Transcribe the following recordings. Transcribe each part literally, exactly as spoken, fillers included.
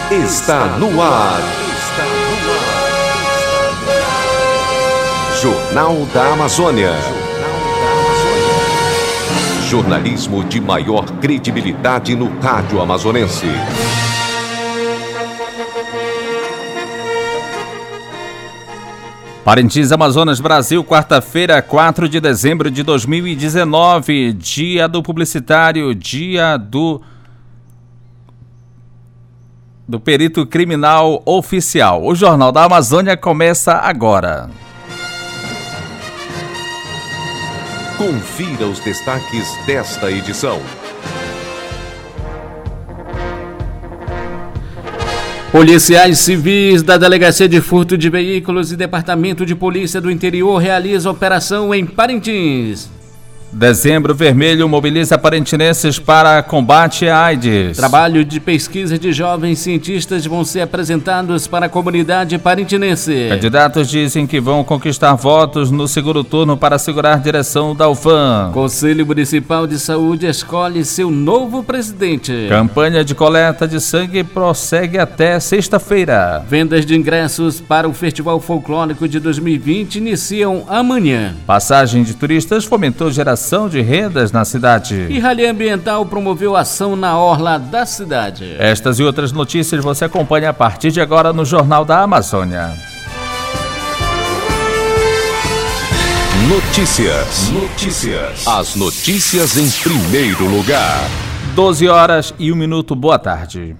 está no ar. Jornal da Amazônia. Jornalismo de maior credibilidade no rádio amazonense. Parintins, Amazonas, Brasil, quarta-feira, quatro de dezembro de dois mil e dezenove, dia do publicitário, dia do, do perito criminal oficial. O Jornal da Amazônia começa agora. Confira os destaques desta edição. Policiais civis da Delegacia de Furto de Veículos e Departamento de Polícia do Interior realizam operação em Parintins. Dezembro Vermelho mobiliza parintinenses para combate à AIDS. Trabalho de pesquisa de jovens cientistas vão ser apresentados para a comunidade parintinense. Candidatos dizem que vão conquistar votos no segundo turno para assegurar direção da U F A M. Conselho Municipal de Saúde escolhe seu novo presidente. Campanha de coleta de sangue prossegue até sexta-feira. Vendas de ingressos para o Festival Folclórico de dois mil e vinte iniciam amanhã. Passagem de turistas fomentou geração de rendas na cidade. E Rally Ambiental promoveu ação na orla da cidade. Estas e outras notícias você acompanha a partir de agora no Jornal da Amazônia. Notícias. Notícias. As notícias em primeiro lugar. doze horas e um minuto. Boa tarde.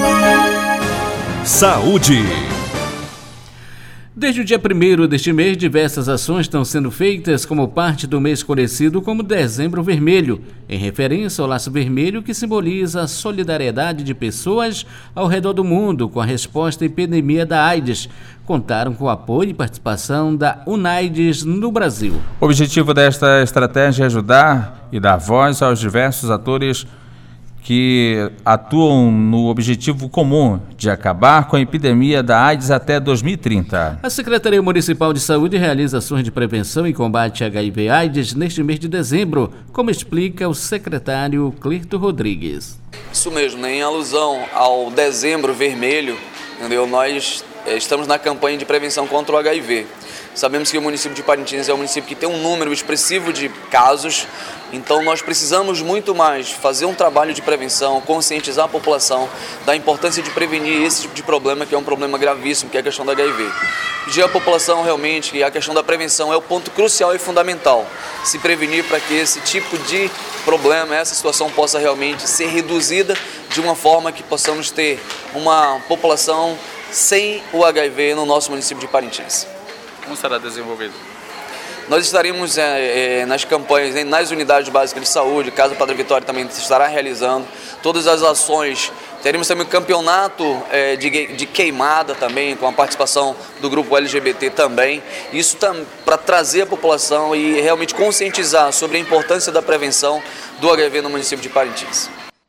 Saúde. Desde o dia primeiro deste mês, diversas ações estão sendo feitas como parte do mês conhecido como Dezembro Vermelho, em referência ao laço vermelho que simboliza a solidariedade de pessoas ao redor do mundo com a resposta à epidemia da AIDS. Contaram com o apoio e participação da UNAIDS no Brasil. O objetivo desta estratégia é ajudar e dar voz aos diversos atores que atuam no objetivo comum de acabar com a epidemia da AIDS até dois mil e trinta. A Secretaria Municipal de Saúde realiza ações de prevenção e combate a H I V AIDS neste mês de dezembro, como explica o secretário Clirto Rodrigues. Isso mesmo, né? Em alusão ao Dezembro Vermelho, entendeu? Nós é, estamos na campanha de prevenção contra o H I V. Sabemos que o município de Parintins é um município que tem um número expressivo de casos, então nós precisamos muito mais fazer um trabalho de prevenção, conscientizar a população da importância de prevenir esse tipo de problema, que é um problema gravíssimo, que é a questão do H I V. Pedir à população realmente que a questão da prevenção é o ponto crucial e fundamental, se prevenir para que esse tipo de problema, essa situação possa realmente ser reduzida de uma forma que possamos ter uma população sem o H I V no nosso município de Parintins. Como será desenvolvido? Nós estaremos é, é, nas campanhas, né, nas unidades básicas de saúde, Casa Padre Vitória também estará realizando todas as ações. Teremos também o campeonato é, de, de queimada também, com a participação do grupo L G B T também. Isso para trazer a população e realmente conscientizar sobre a importância da prevenção do H I V no município de Parintins.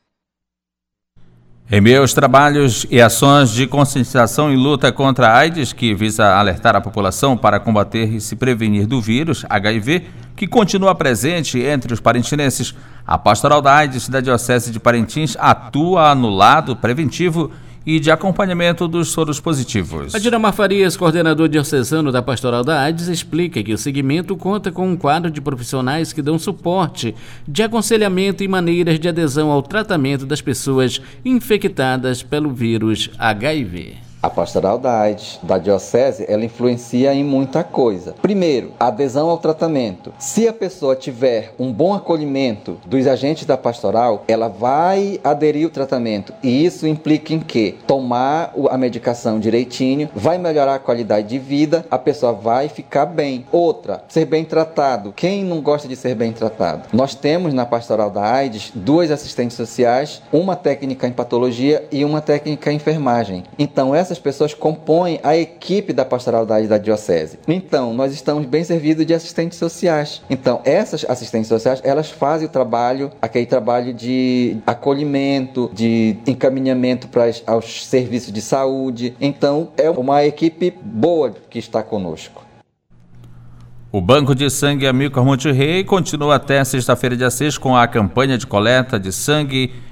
Em meio aos trabalhos e ações de conscientização e luta contra a AIDS, que visa alertar a população para combater e se prevenir do vírus H I V, que continua presente entre os parintinenses, a Pastoral da AIDS da Diocese de Parintins atua no lado preventivo e de acompanhamento dos soros positivos. Adinamar Farias, coordenador diocesano da Pastoral da AIDS, explica que o segmento conta com um quadro de profissionais que dão suporte de aconselhamento e maneiras de adesão ao tratamento das pessoas infectadas pelo vírus H I V. A Pastoral da AIDS da Diocese, ela influencia em muita coisa. Primeiro, a adesão ao tratamento. Se a pessoa tiver um bom acolhimento dos agentes da pastoral, ela vai aderir ao tratamento. E isso implica em quê? Tomar a medicação direitinho, vai melhorar a qualidade de vida, a pessoa vai ficar bem. Outra, ser bem tratado. Quem não gosta de ser bem tratado? Nós temos na Pastoral da AIDS duas assistentes sociais, uma técnica em patologia e uma técnica em enfermagem. Então, essa essas pessoas compõem a equipe da Pastoral da AIDS da Diocese. Então, nós estamos bem servidos de assistentes sociais. Então, essas assistentes sociais, elas fazem o trabalho, aquele trabalho de acolhimento, de encaminhamento para aos serviços de saúde. Então, é uma equipe boa que está conosco. O Banco de Sangue Amilcar Monte Rei continua até sexta-feira, dia seis, com a campanha de coleta de sangue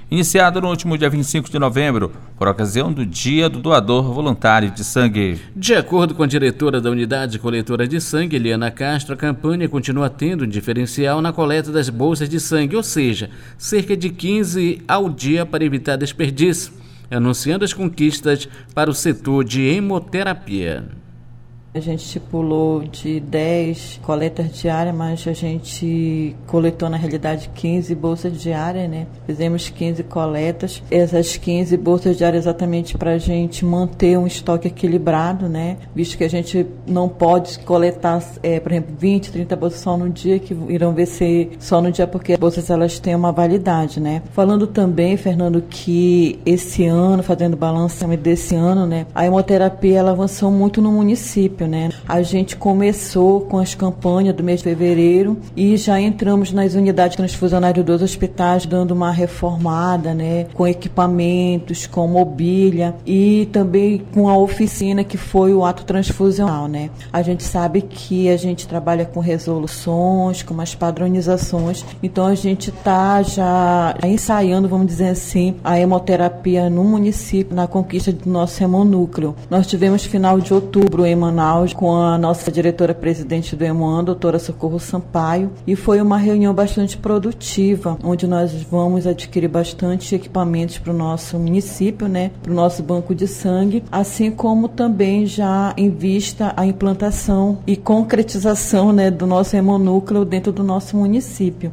iniciado no último dia vinte e cinco de novembro, por ocasião do Dia do Doador Voluntário de Sangue. De acordo com a diretora da Unidade Coletora de Sangue, Eliana Castro, a campanha continua tendo um diferencial na coleta das bolsas de sangue, ou seja, cerca de quinze ao dia para evitar desperdício, anunciando as conquistas para o setor de hemoterapia. A gente estipulou de dez coletas diárias, mas a gente coletou na realidade quinze bolsas diárias, né? Fizemos quinze coletas. Essas quinze bolsas diárias exatamente para a gente manter um estoque equilibrado, né? Visto que a gente não pode coletar, é, por exemplo, vinte, trinta bolsas só no dia, que irão vencer só no dia, porque as bolsas elas têm uma validade, né? Falando também, Fernando, que esse ano, fazendo balanceamento desse ano, né? A hemoterapia ela avançou muito no município. Né? A gente começou com as campanhas do mês de fevereiro e já entramos nas unidades transfusionárias dos hospitais, dando uma reformada, né? Com equipamentos, com mobília e também com a oficina que foi o ato transfusional. Né? A gente sabe que a gente trabalha com resoluções, com umas padronizações, então a gente está já ensaiando, vamos dizer assim, a hemoterapia no município, na conquista do nosso hemonúcleo. Nós tivemos final de outubro em Manaus, com a nossa diretora-presidente do Hemoan, doutora Socorro Sampaio, e foi uma reunião bastante produtiva, onde nós vamos adquirir bastante equipamentos para o nosso município, né, para o nosso banco de sangue, assim como também já em vista a implantação e concretização, né, do nosso hemonúcleo dentro do nosso município.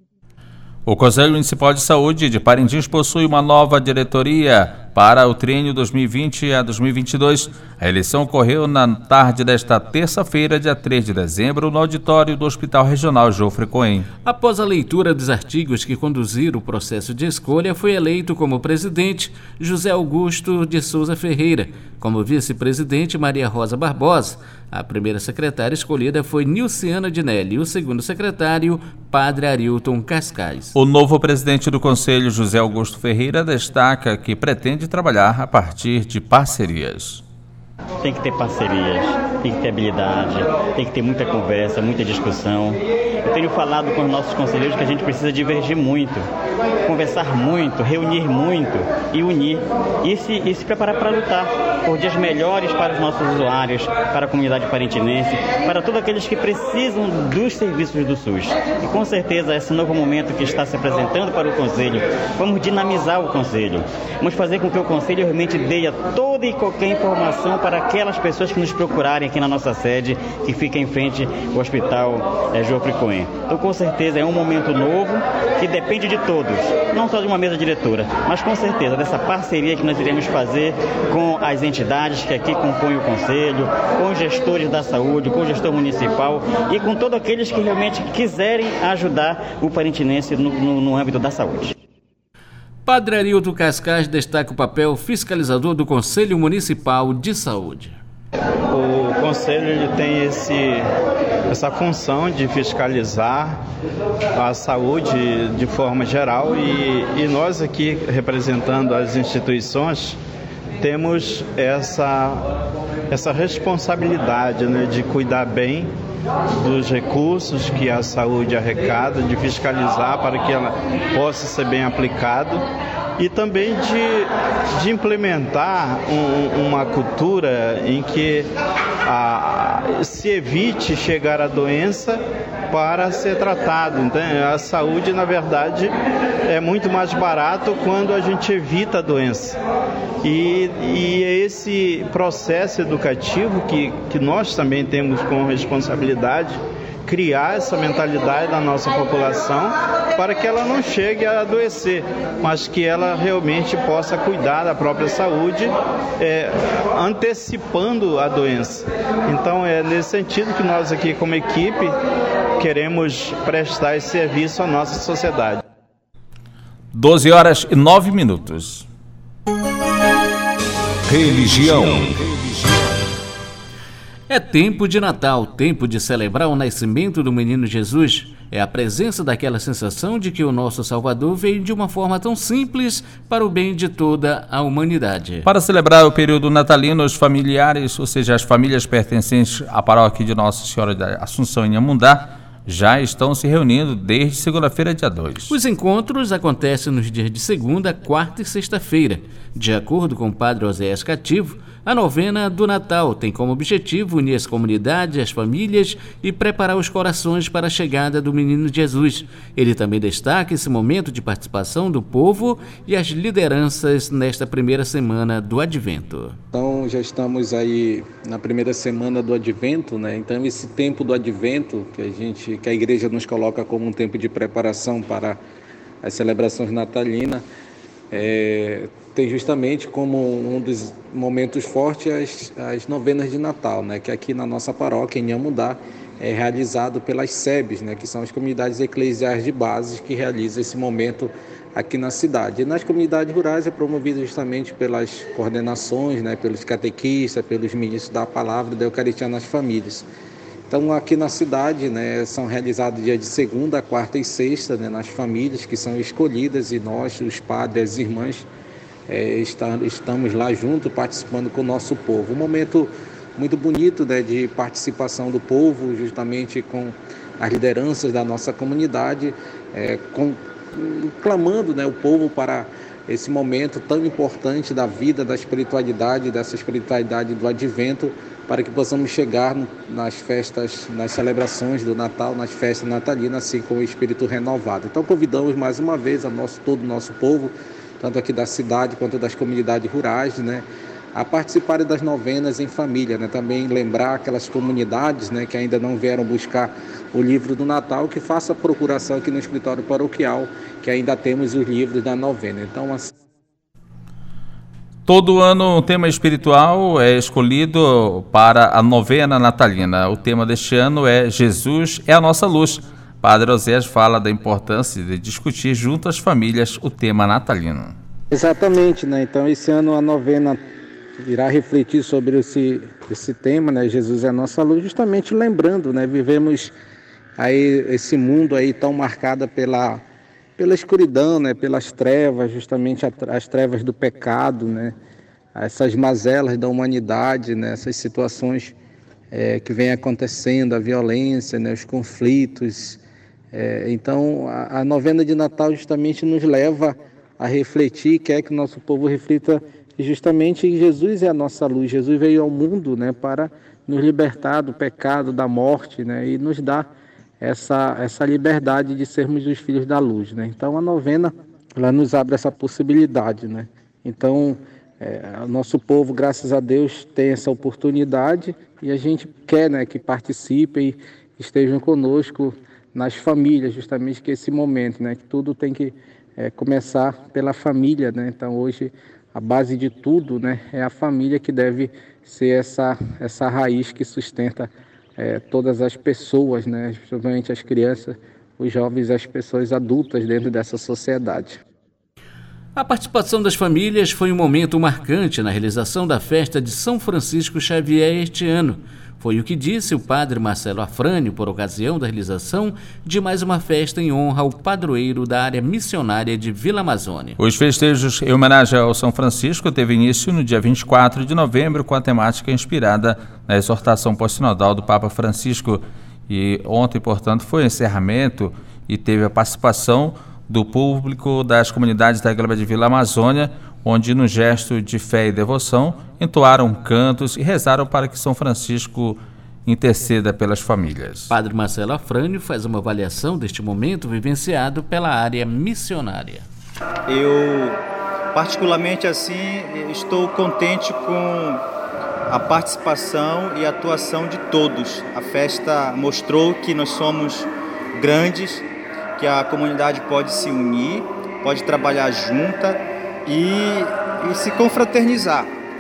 O Conselho Municipal de Saúde de Parintins possui uma nova diretoria para o triênio dois mil e vinte a dois mil e vinte e dois. A eleição ocorreu na tarde desta terça-feira, dia três de dezembro, no auditório do Hospital Regional Jofre Cohen. Após a leitura dos artigos que conduziram o processo de escolha, foi eleito como presidente José Augusto de Souza Ferreira, como vice-presidente Maria Rosa Barbosa. A primeira secretária escolhida foi Nilciana Dinelli e o segundo secretário, Padre Arilton Cascais. O novo presidente do Conselho, José Augusto Ferreira, destaca que pretende trabalhar a partir de parcerias. Tem que ter parcerias, tem que ter habilidade, tem que ter muita conversa, muita discussão. Eu tenho falado com os nossos conselheiros que a gente precisa divergir muito, conversar muito, reunir muito e unir e se, e se preparar para lutar por dias melhores para os nossos usuários, para a comunidade parintinense, para todos aqueles que precisam dos serviços do SUS. E com certeza esse novo momento que está se apresentando para o Conselho, vamos dinamizar o Conselho, vamos fazer com que o Conselho realmente dê toda e qualquer informação para aquelas pessoas que nos procurarem aqui na nossa sede, que fica em frente ao Hospital é, Jofre Cohen. Então, com certeza, é um momento novo que depende de todos, não só de uma mesa diretora, mas com certeza dessa parceria que nós iremos fazer com as entidades que aqui compõem o Conselho, com os gestores da saúde, com o gestor municipal e com todos aqueles que realmente quiserem ajudar o parintinense no, no, no âmbito da saúde. Padre Arilton Cascais destaca o papel fiscalizador do Conselho Municipal de Saúde. O Conselho ele tem esse, essa função de fiscalizar a saúde de forma geral e, e nós aqui, representando as instituições, temos essa, essa responsabilidade, né, de cuidar bem dos recursos que a saúde arrecada, de fiscalizar para que ela possa ser bem aplicada e também de, de implementar um, uma cultura em que a, se evite chegar à doença para ser tratado. Então, a saúde, na verdade, é muito mais barato quando a gente evita a doença. E, e é esse processo educativo que, que nós também temos como responsabilidade, criar essa mentalidade da nossa população para que ela não chegue a adoecer, mas que ela realmente possa cuidar da própria saúde, é, antecipando a doença. Então é nesse sentido que nós aqui como equipe queremos prestar esse serviço à nossa sociedade. doze horas e nove minutos. Religião. É tempo de Natal, tempo de celebrar o nascimento do menino Jesus. É a presença daquela sensação de que o nosso Salvador veio de uma forma tão simples para o bem de toda a humanidade. Para celebrar o período natalino, os familiares, ou seja, as famílias pertencentes à paróquia de Nossa Senhora da Assunção em Amundá, já estão se reunindo desde segunda-feira, dia dois. Os encontros acontecem nos dias de segunda, quarta e sexta-feira. De acordo com o padre Oséias Cativo, a novena do Natal tem como objetivo unir as comunidades, as famílias e preparar os corações para a chegada do menino Jesus. Ele também destaca esse momento de participação do povo e as lideranças nesta primeira semana do Advento. Então já estamos aí na primeira semana do Advento, né? Então esse tempo do Advento que a gente, que a igreja nos coloca como um tempo de preparação para as celebrações natalinas, é, tem justamente como um dos momentos fortes as, as novenas de Natal, né? Que aqui na nossa paróquia, em Amudá, é realizado pelas S E Bs, né? Que são as comunidades eclesiais de base que realizam esse momento aqui na cidade. E nas comunidades rurais é promovido justamente pelas coordenações, né? Pelos catequistas, pelos ministros da palavra da Eucaristia nas famílias. Então aqui na cidade, né, são realizados dia de segunda, quarta e sexta, né, nas famílias que são escolhidas, e nós, os padres, as irmãs, é, está, estamos lá junto participando com o nosso povo. Um momento muito bonito, né, de participação do povo, justamente com as lideranças da nossa comunidade, é, com, clamando, né, o povo para esse momento tão importante da vida, da espiritualidade, dessa espiritualidade do Advento, para que possamos chegar nas festas, nas celebrações do Natal, nas festas natalinas, assim com o espírito renovado. Então convidamos mais uma vez a nosso, todo o nosso povo, tanto aqui da cidade quanto das comunidades rurais, né, a participarem das novenas em família, né, também lembrar aquelas comunidades, né, que ainda não vieram buscar o livro do Natal, que faça procuração aqui no escritório paroquial, que ainda temos os livros da novena. Então, assim... Todo ano um tema espiritual é escolhido para a novena natalina. O tema deste ano é Jesus é a nossa luz. Padre Oséias fala da importância de discutir junto às famílias o tema natalino. Exatamente, né? Então esse ano a novena irá refletir sobre esse, esse tema, né? Jesus é a nossa luz, justamente lembrando, né? Vivemos aí esse mundo aí tão marcado pela... pela escuridão, né, pelas trevas, justamente as trevas do pecado, né, essas mazelas da humanidade, né, essas situações é, que vêm acontecendo, a violência, né, os conflitos. É, então, a, a novena de Natal justamente nos leva a refletir, quer que o nosso povo reflita justamente que Jesus é a nossa luz. Jesus veio ao mundo, né, para nos libertar do pecado, da morte, né, e nos dar Essa, essa liberdade de sermos os filhos da luz, né? Então a novena, ela nos abre essa possibilidade, né? Então é, o nosso povo, graças a Deus, tem essa oportunidade e a gente quer, né, que participem e estejam conosco nas famílias, justamente que esse momento, né? Que tudo tem que é, começar pela família, né? Então hoje a base de tudo, né, é a família que deve ser essa, essa raiz que sustenta É, todas as pessoas, né, principalmente as crianças, os jovens e as pessoas adultas dentro dessa sociedade. A participação das famílias foi um momento marcante na realização da festa de São Francisco Xavier este ano. Foi o que disse o padre Marcelo Afrânio por ocasião da realização de mais uma festa em honra ao padroeiro da área missionária de Vila Amazônia. Os festejos em homenagem ao São Francisco teve início no dia vinte e quatro de novembro com a temática inspirada na exortação pós-sinodal do Papa Francisco. E ontem, portanto, foi o encerramento e teve a participação do público das comunidades da Gleba de Vila Amazônia, onde, no gesto de fé e devoção, entoaram cantos e rezaram para que São Francisco interceda pelas famílias. Padre Marcelo Afrânio faz uma avaliação deste momento vivenciado pela área missionária. Eu, particularmente assim, estou contente com a participação e atuação de todos. A festa mostrou que nós somos grandes, que a comunidade pode se unir, pode trabalhar junta e, e se confraternizar.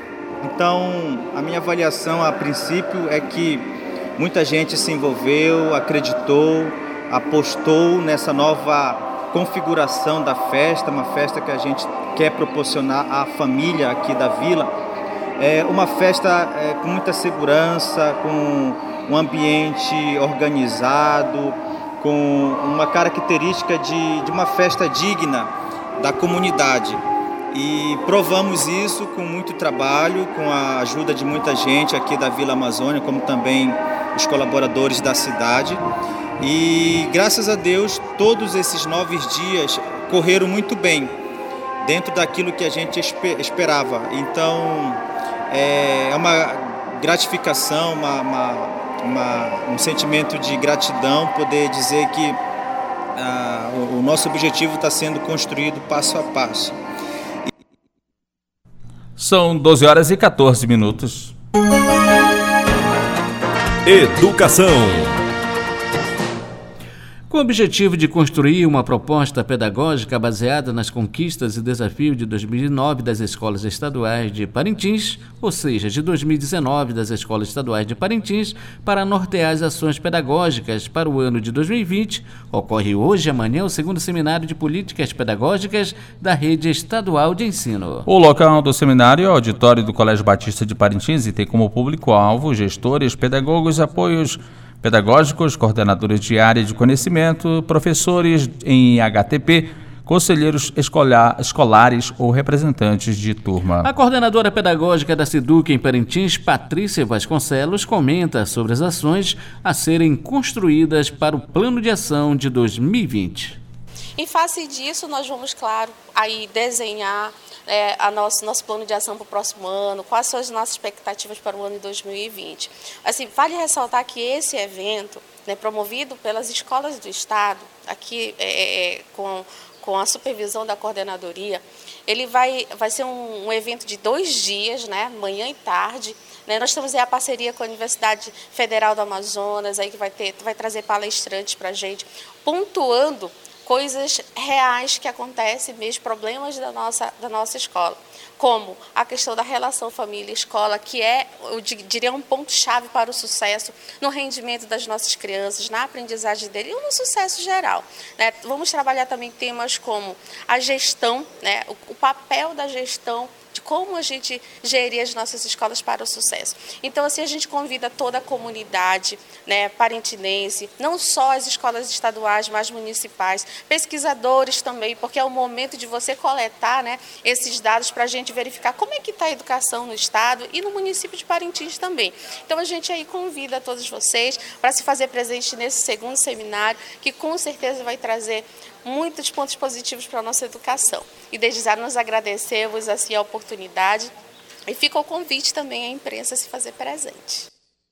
Então, a minha avaliação a princípio é que muita gente se envolveu, acreditou, apostou nessa nova configuração da festa, uma festa que a gente quer proporcionar à família aqui da vila. É uma festa é, com muita segurança, com um ambiente organizado, com uma característica de, de uma festa digna da comunidade. E provamos isso com muito trabalho, com a ajuda de muita gente aqui da Vila Amazônia, como também os colaboradores da cidade. E graças a Deus, todos esses nove dias correram muito bem, dentro daquilo que a gente esperava. Então, é uma gratificação, uma, uma, uma, um sentimento de gratidão, poder dizer que ah, o, o nosso objetivo está sendo construído passo a passo. São doze horas e quatorze minutos. Educação. Com o objetivo de construir uma proposta pedagógica baseada nas conquistas e desafios de dois mil e nove das escolas estaduais de Parintins, ou seja, de dois mil e dezenove das escolas estaduais de Parintins, para nortear as ações pedagógicas para o ano de dois mil e vinte, ocorre hoje e amanhã o segundo seminário de políticas pedagógicas da rede estadual de ensino. O local do seminário é o auditório do Colégio Batista de Parintins e tem como público-alvo gestores, pedagogos, apoios pedagógicos, coordenadores de área de conhecimento, professores em H T P, conselheiros escolar, escolares ou representantes de turma. A coordenadora pedagógica da SEDUC em Parintins, Patrícia Vasconcelos, comenta sobre as ações a serem construídas para o Plano de Ação de dois mil e vinte. Em face disso, nós vamos, claro, aí desenhar é, a nosso, nosso plano de ação para o próximo ano, quais são as nossas expectativas para o ano de dois mil e vinte. Assim, vale ressaltar que esse evento, né, promovido pelas escolas do Estado, aqui é, com, com a supervisão da coordenadoria, ele vai, vai ser um, um evento de dois dias, né, manhã e tarde. Né, nós temos aí a parceria com a Universidade Federal do Amazonas, aí que vai, ter, vai trazer palestrantes para a gente, pontuando coisas reais que acontecem mesmo, problemas da nossa, da nossa escola, como a questão da relação família-escola, que é, eu diria, um ponto-chave para o sucesso no rendimento das nossas crianças, na aprendizagem dele e no sucesso geral. Né? Vamos trabalhar também temas como a gestão, né? o, o papel da gestão, de como a gente gerir as nossas escolas para o sucesso. Então, assim, a gente convida toda a comunidade, né, parintinense, não só as escolas estaduais, mas municipais, pesquisadores também, porque é o momento de você coletar, né, esses dados para a gente verificar como é que está a educação no estado e no município de Parintins também. Então, a gente aí convida todos vocês para se fazer presente nesse segundo seminário, que com certeza vai trazer muitos pontos positivos para a nossa educação. E desde já nós agradecemos assim, a oportunidade e fica o convite também à imprensa a se fazer presente.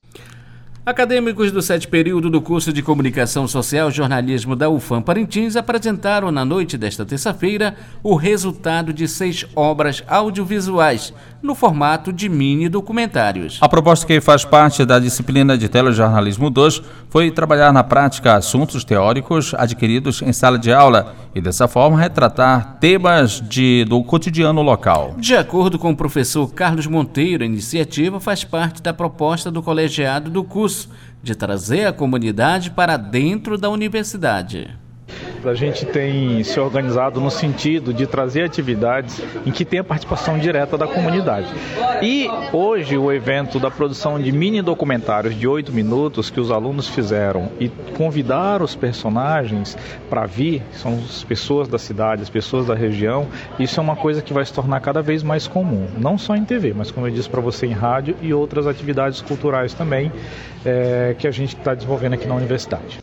Acadêmicos do sétimo período do curso de Comunicação Social e Jornalismo da U F A M Parintins apresentaram na noite desta terça-feira o resultado de seis obras audiovisuais, no formato de mini documentários. A proposta, que faz parte da disciplina de Telejornalismo dois, foi trabalhar na prática assuntos teóricos adquiridos em sala de aula e, dessa forma, retratar temas de, do cotidiano local. De acordo com o professor Carlos Monteiro, a iniciativa faz parte da proposta do colegiado do curso de trazer a comunidade para dentro da universidade. A gente tem se organizado no sentido de trazer atividades em que tenha participação direta da comunidade. E hoje o evento da produção de mini documentários de oito minutos que os alunos fizeram e convidar os personagens para vir, são as pessoas da cidade, as pessoas da região, isso é uma coisa que vai se tornar cada vez mais comum, não só em T V, mas como eu disse para você, em rádio e outras atividades culturais também, é, que a gente está desenvolvendo aqui na universidade.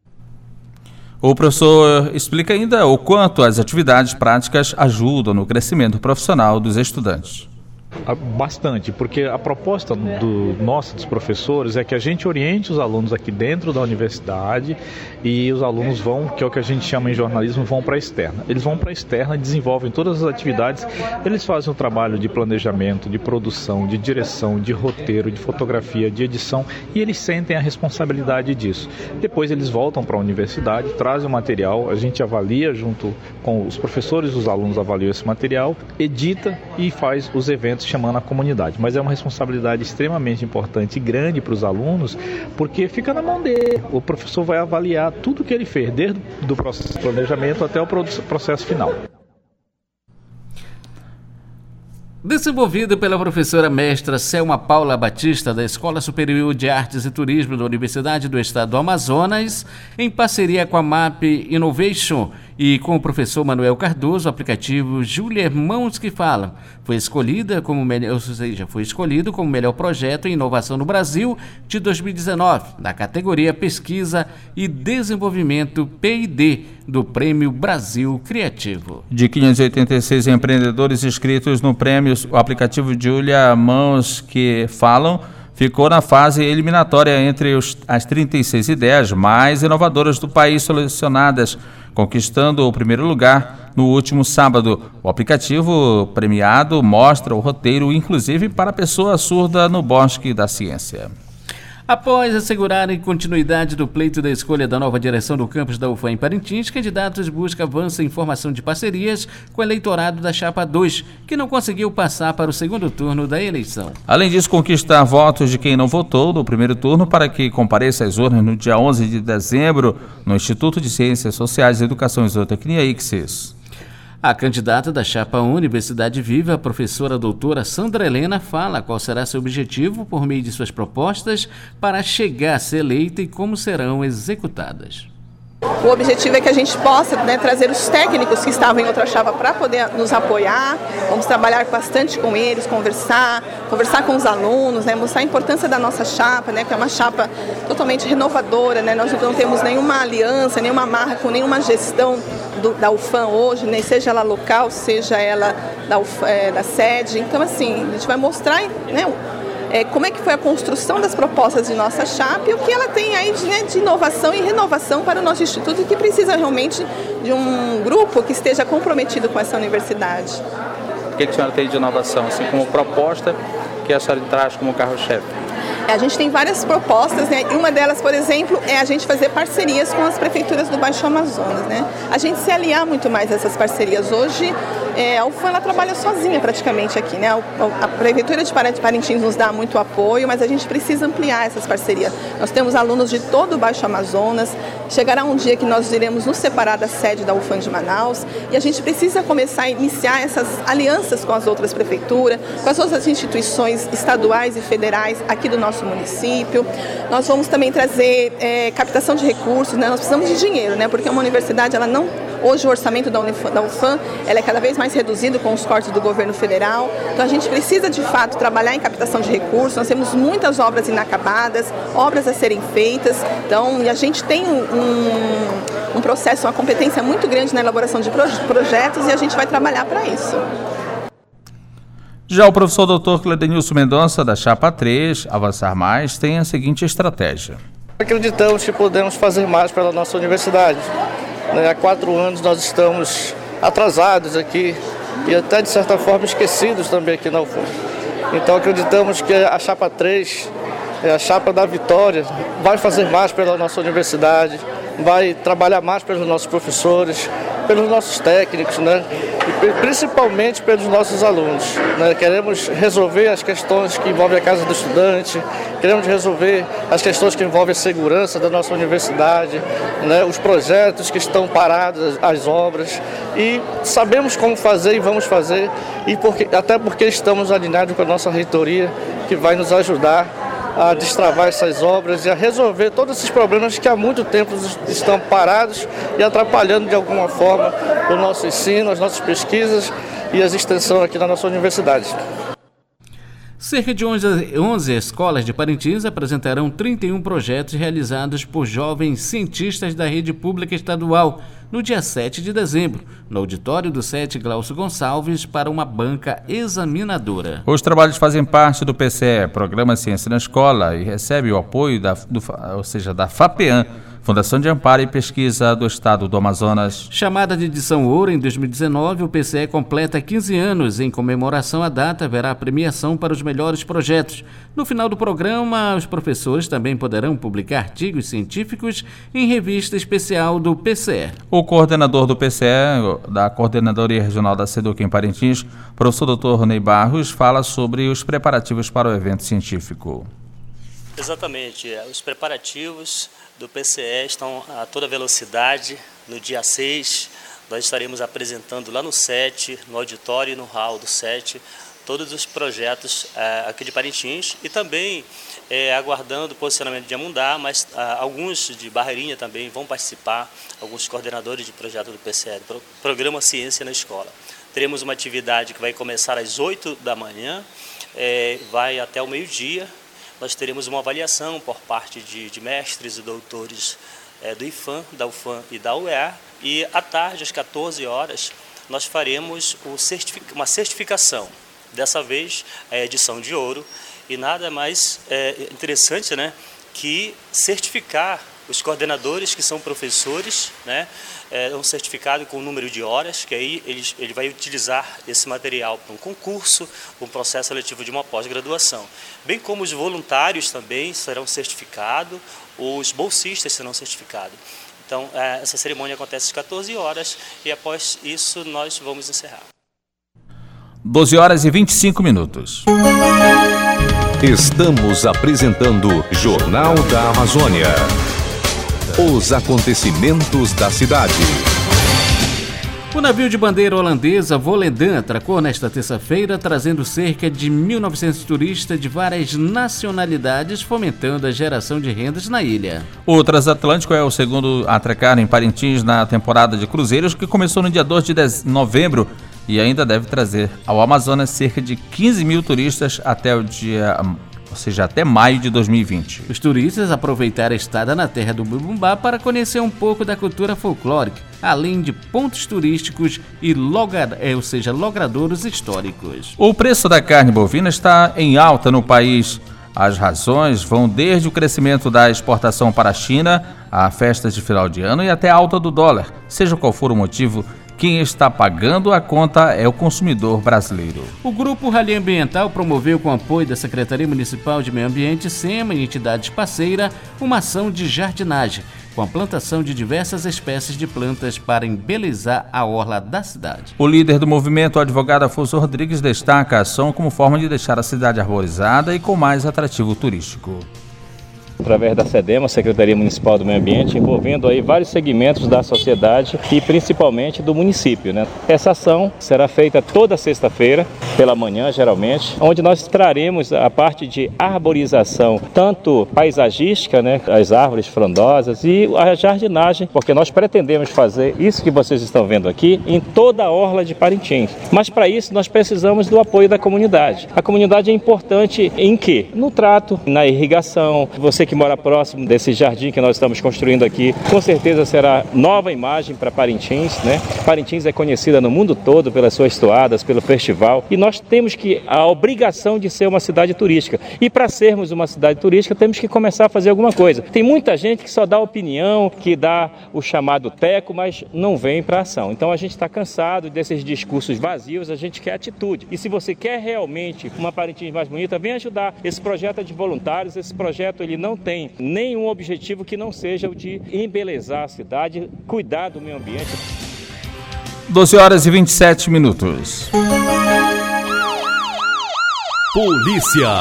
O professor explica ainda o quanto as atividades práticas ajudam no crescimento profissional dos estudantes. Bastante, porque a proposta do nossa, dos professores, é que a gente oriente os alunos aqui dentro da universidade e os alunos vão, que é o que a gente chama em jornalismo, vão para a externa. Eles vão para a externa, desenvolvem todas as atividades, eles fazem o trabalho de planejamento, de produção, de direção, de roteiro, de fotografia, de edição e eles sentem a responsabilidade disso. Depois eles voltam para a universidade, trazem o material, a gente avalia junto com os professores, os alunos avaliam esse material, edita e faz os eventos chamando a comunidade, mas é uma responsabilidade extremamente importante e grande para os alunos, porque fica na mão dele. O professor vai avaliar tudo que ele fez, desde o processo de planejamento até o processo final. Desenvolvido pela professora mestra Selma Paula Batista, da Escola Superior de Artes e Turismo da Universidade do Estado do Amazonas, em parceria com a M A P Innovation E com o professor Manuel Cardoso, o aplicativo Júlia Irmãos que Falam foi escolhida como melhor, ou seja, foi escolhido como melhor projeto em inovação no Brasil de dois mil e dezenove, na categoria Pesquisa e Desenvolvimento P e D do Prêmio Brasil Criativo. De quinhentos e oitenta e seis empreendedores inscritos no prêmio, o aplicativo Júlia Irmãos que Falam ficou na fase eliminatória entre os, as trinta e seis ideias mais inovadoras do país selecionadas, conquistando o primeiro lugar no último sábado. O aplicativo premiado mostra o roteiro, inclusive para a pessoa surda no Bosque da Ciência. Após assegurarem continuidade do pleito da escolha da nova direção do campus da U F A M em Parintins, candidatos buscam avanço em formação de parcerias com o eleitorado da Chapa dois, que não conseguiu passar para o segundo turno da eleição. Além disso, conquistar votos de quem não votou no primeiro turno para que compareça às urnas no dia onze de dezembro no Instituto de Ciências Sociais, Educação e Zootecnia, I C S E S. A candidata da Chapa Universidade Viva, a professora doutora Sandra Helena, fala qual será seu objetivo por meio de suas propostas para chegar a ser eleita e como serão executadas. O objetivo é que a gente possa, né, trazer os técnicos que estavam em outra chapa para poder nos apoiar. Vamos trabalhar bastante com eles, conversar, conversar com os alunos, né, mostrar a importância da nossa chapa, né, que é uma chapa totalmente renovadora, né, nós não temos nenhuma aliança, nenhuma amarra com nenhuma gestão do, da U F A M hoje, né, seja ela local, seja ela da, U F A M, é, da sede. Então, assim, a gente vai mostrar, né, É, como é que foi a construção das propostas de nossa chapa e o que ela tem aí de, né, de inovação e renovação para o nosso instituto, que precisa realmente de um grupo que esteja comprometido com essa universidade. O que a senhora tem de inovação, assim como proposta que a senhora traz como carro-chefe? A gente tem várias propostas, né? E uma delas, por exemplo, é a gente fazer parcerias com as prefeituras do Baixo Amazonas, né? A gente se aliar muito mais a essas parcerias. Hoje, é, a U F A M ela trabalha sozinha praticamente aqui, né? A, a Prefeitura de Parintins nos dá muito apoio, mas a gente precisa ampliar essas parcerias. Nós temos alunos de todo o Baixo Amazonas, chegará um dia que nós iremos nos separar da sede da U F A M de Manaus e a gente precisa começar a iniciar essas alianças com as outras prefeituras, com as outras instituições estaduais e federais aqui do nosso município. Nós vamos também trazer é, captação de recursos, né? Nós precisamos de dinheiro, né? Porque uma universidade, ela não, hoje o orçamento da U F A M ela é cada vez mais reduzido com os cortes do governo federal, então a gente precisa de fato trabalhar em captação de recursos. Nós temos muitas obras inacabadas, obras a serem feitas, então e a gente tem um, um, um processo, uma competência muito grande na elaboração de proje- projetos e a gente vai trabalhar para isso. Já o professor doutor Cledenilson Mendonça, da Chapa três, Avançar Mais, tem a seguinte estratégia. Acreditamos que podemos fazer mais pela nossa universidade. Há quatro anos nós estamos atrasados aqui e até de certa forma esquecidos também aqui na U F A M. Então acreditamos que a Chapa três, a Chapa da Vitória, vai fazer mais pela nossa universidade, vai trabalhar mais pelos nossos professores, pelos nossos técnicos, né? E principalmente pelos nossos alunos, né? Queremos resolver as questões que envolvem a casa do estudante, queremos resolver as questões que envolvem a segurança da nossa universidade, né? Os projetos que estão parados, as obras, e sabemos como fazer e vamos fazer, e porque, até porque estamos alinhados com a nossa reitoria, que vai nos ajudar a destravar essas obras e a resolver todos esses problemas que há muito tempo estão parados e atrapalhando de alguma forma o nosso ensino, as nossas pesquisas e as extensões aqui na nossa universidade. Cerca de onze escolas de Parintins apresentarão trinta e um projetos realizados por jovens cientistas da rede pública estadual no dia sete de dezembro, no auditório do SETI Glaucio Gonçalves, para uma banca examinadora. Os trabalhos fazem parte do P C E, Programa Ciência na Escola, e recebe o apoio da, do, ou seja, da FAPEAM, Fundação de Amparo e Pesquisa do Estado do Amazonas. Chamada de edição ouro em dois mil e dezenove, o P C E completa quinze anos. Em comemoração à data, haverá premiação para os melhores projetos. No final do programa, os professores também poderão publicar artigos científicos em revista especial do P C E. O coordenador do P C E, da Coordenadoria Regional da SEDUC em Parintins, professor doutor Ney Barros, fala sobre os preparativos para o evento científico. Exatamente, os preparativos do P C E estão a toda velocidade. No dia seis, nós estaremos apresentando lá no SETI, no auditório e no hall do SETI, todos os projetos é, aqui de Parintins e também é, aguardando o posicionamento de Amundá, mas ah, alguns de Barreirinha também vão participar, alguns coordenadores de projeto do P C E, do Programa Ciência na Escola. Teremos uma atividade que vai começar às oito da manhã, é, vai até o meio-dia. Nós teremos uma avaliação por parte de, de mestres e doutores é, do I F A M, da U F A M e da U E A. E à tarde, às quatorze horas, nós faremos o certific... uma certificação. Dessa vez, a edição de ouro. E nada mais é, interessante, né, que certificar os coordenadores que são professores, né, é um certificado com o número de horas, que aí ele, ele vai utilizar esse material para um concurso, um processo seletivo de uma pós-graduação. Bem como os voluntários também serão certificados, os bolsistas serão certificados. Então, essa cerimônia acontece às quatorze horas e após isso nós vamos encerrar. doze horas e vinte e cinco minutos. Estamos apresentando Jornal da Amazônia. Os acontecimentos da cidade. O navio de bandeira holandesa Volendam atracou nesta terça-feira, trazendo cerca de mil e novecentos turistas de várias nacionalidades, fomentando a geração de rendas na ilha. O transatlântico é o segundo a atracar em Parintins na temporada de cruzeiros, que começou no dia dois de novembro e ainda deve trazer ao Amazonas cerca de quinze mil turistas até o dia... ou seja, até maio de dois mil e vinte. Os turistas aproveitaram a estada na terra do Bumbá para conhecer um pouco da cultura folclórica, além de pontos turísticos e logra, é, ou seja, logradouros históricos. O preço da carne bovina está em alta no país. As razões vão desde o crescimento da exportação para a China, a festas de final de ano e até a alta do dólar. Seja qual for o motivo, quem está pagando a conta é o consumidor brasileiro. O Grupo Rally Ambiental promoveu, com apoio da Secretaria Municipal de Meio Ambiente, SEMA e entidades parceiras, uma ação de jardinagem, com a plantação de diversas espécies de plantas para embelezar a orla da cidade. O líder do movimento, o advogado Afonso Rodrigues, destaca a ação como forma de deixar a cidade arborizada e com mais atrativo turístico. Através da SEDEMA, Secretaria Municipal do Meio Ambiente, envolvendo aí vários segmentos da sociedade e principalmente do município, né? Essa ação será feita toda sexta-feira, pela manhã geralmente, onde nós traremos a parte de arborização, tanto paisagística, né, as árvores frondosas e a jardinagem, porque nós pretendemos fazer isso que vocês estão vendo aqui em toda a orla de Parintins. Mas para isso nós precisamos do apoio da comunidade. A comunidade é importante em quê? No trato, na irrigação. Você que mora próximo desse jardim que nós estamos construindo aqui, com certeza será nova imagem para Parintins, né? Parintins é conhecida no mundo todo pelas suas toadas, pelo festival, e nós temos que a obrigação de ser uma cidade turística. E para sermos uma cidade turística, temos que começar a fazer alguma coisa. Tem muita gente que só dá opinião, que dá o chamado teco, mas não vem para ação. Então a gente está cansado desses discursos vazios, a gente quer atitude. E se você quer realmente uma Parintins mais bonita, vem ajudar. Esse projeto é de voluntários, esse projeto ele não tem nenhum objetivo que não seja o de embelezar a cidade, cuidar do meio ambiente. doze horas e vinte e sete minutos. Polícia.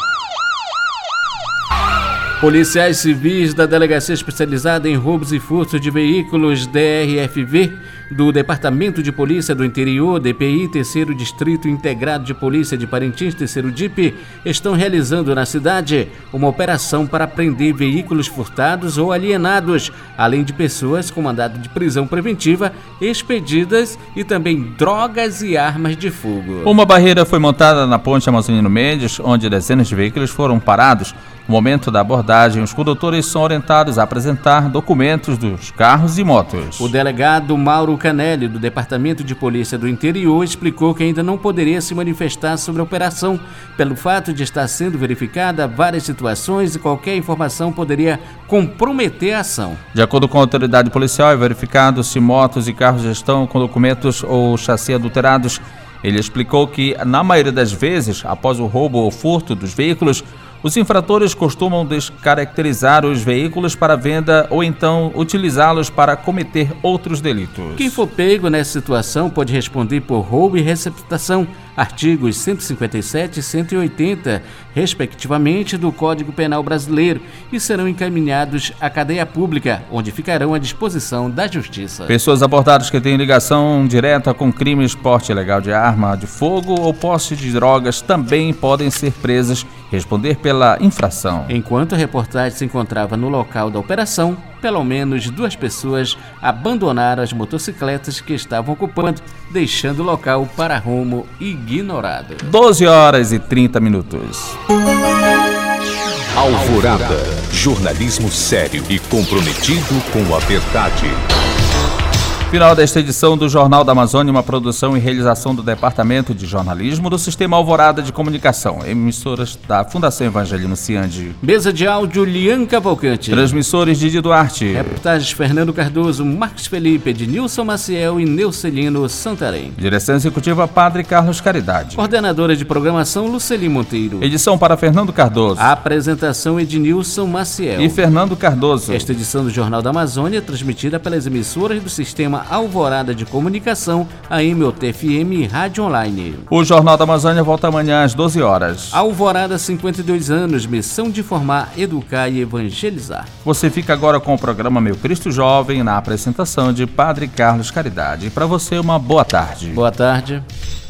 Policiais civis da Delegacia Especializada em Roubos e Furtos de Veículos, D R F V, do Departamento de Polícia do Interior, D P I, terceiro Distrito Integrado de Polícia de Parintins, terceiro D I P, estão realizando na cidade uma operação para prender veículos furtados ou alienados, além de pessoas com mandado de prisão preventiva, expedidas e também drogas e armas de fogo. Uma barreira foi montada na ponte Amazonino Mendes, onde dezenas de veículos foram parados. No momento da abordagem, os condutores são orientados a apresentar documentos dos carros e motos. O delegado Mauro Canelli, do Departamento de Polícia do Interior, explicou que ainda não poderia se manifestar sobre a operação, pelo fato de estar sendo verificada várias situações e qualquer informação poderia comprometer a ação. De acordo com a autoridade policial, é verificado se motos e carros estão com documentos ou chassi adulterados. Ele explicou que, na maioria das vezes, após o roubo ou furto dos veículos, os infratores costumam descaracterizar os veículos para venda ou então utilizá-los para cometer outros delitos. Quem for pego nessa situação pode responder por roubo e receptação, artigos cento e cinquenta e sete e cento e oitenta, respectivamente, do Código Penal Brasileiro e serão encaminhados à cadeia pública, onde ficarão à disposição da Justiça. Pessoas abordadas que têm ligação direta com crimes, porte ilegal de arma de fogo ou posse de drogas também podem ser presas e responder pela infração. Enquanto a reportagem se encontrava no local da operação, pelo menos duas pessoas abandonaram as motocicletas que estavam ocupando, deixando o local para rumo ignorado. doze horas e trinta minutos. Alvorada, jornalismo sério e comprometido com a verdade. Final desta edição do Jornal da Amazônia, uma produção e realização do Departamento de Jornalismo do Sistema Alvorada de Comunicação, emissoras da Fundação Evangelino Ciande. Mesa de áudio, Lian Cavalcante. Transmissores, Didi Duarte. Reportagens, Fernando Cardoso, Marcos Felipe, Ednilson Maciel e Neucelino Santarém. Direção executiva, Padre Carlos Caridade. Coordenadora de programação, Luceli Monteiro. Edição para Fernando Cardoso. A apresentação, Ednilson Maciel e Fernando Cardoso. Esta edição do Jornal da Amazônia é transmitida pelas emissoras do Sistema Alvorada de Comunicação, A M O T F M e Rádio Online. O Jornal da Amazônia volta amanhã às doze horas. Alvorada, cinquenta e dois anos, missão de informar, educar e evangelizar. Você fica agora com o programa Meu Cristo Jovem, na apresentação de Padre Carlos Caridade. E para você, uma boa tarde. Boa tarde.